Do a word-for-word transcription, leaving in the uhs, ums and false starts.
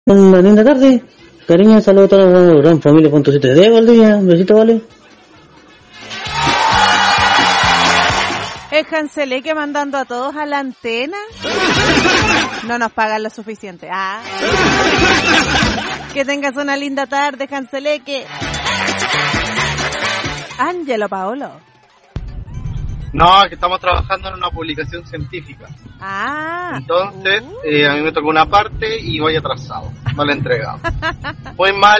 Una linda tarde. Cariño, saludos a toda la gran familia punto siete de Valdivia. Un besito, vale. El Hanseleque mandando a todos a la antena. No nos pagan lo suficiente. Ah. Que tengas una linda tarde, Hanseleque. Ángelo Paolo. No, que estamos trabajando en una publicación científica. Ah. Entonces, uh. eh, a mí me tocó una parte y voy atrasado. No la he entregado. Muy mal